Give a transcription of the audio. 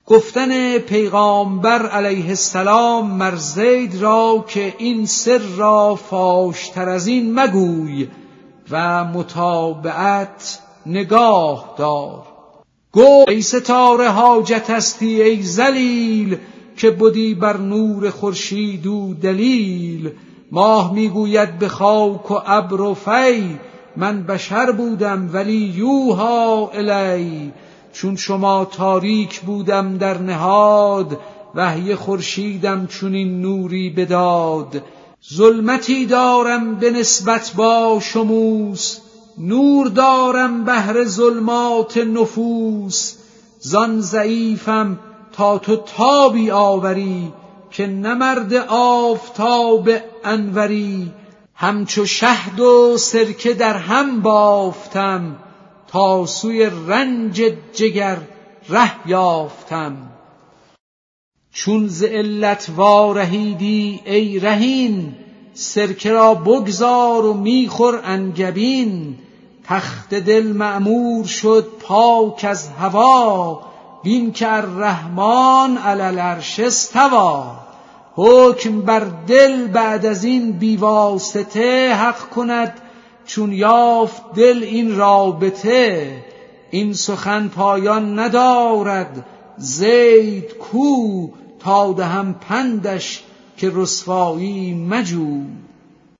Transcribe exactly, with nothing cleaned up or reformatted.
گفتن پیغامبر علیه السلام مر زید را که این سر را فاشتر از این مگوی و متابعت نگاه دار. گفت ای ستاره حاجت استی ای ذلیل، که بدی بر نور خورشید و دلیل. ماه میگوید به خاک و ابر و فی، من بشر بودم ولی یوحی الی. چون شما تاریک بودم در نهاد، وحی خورشیدم چون این نوری بداد. ظلمتی دارم به نسبت با شموس، نور دارم بهر ظلمات نفوس. زان ضعیفم تا تو تابی آوری، که نمرد آفتاب انوری. همچو شهد و سرکه در هم بافتم، تا سوی رنج جگر ره یافتم. چون ز علت وارهیدی ای رهین، سرکه را بگذار و میخور انگبین. تخت دل معمور شد پاک از هوا، بین که الرحمن علی العرش استوی. حکم بر دل بعد از این بیواسطه، حق کند چون یافت دل این رابطه. این سخن پایان ندارد زید کو، تا دهم پندش که رسوایی مجو.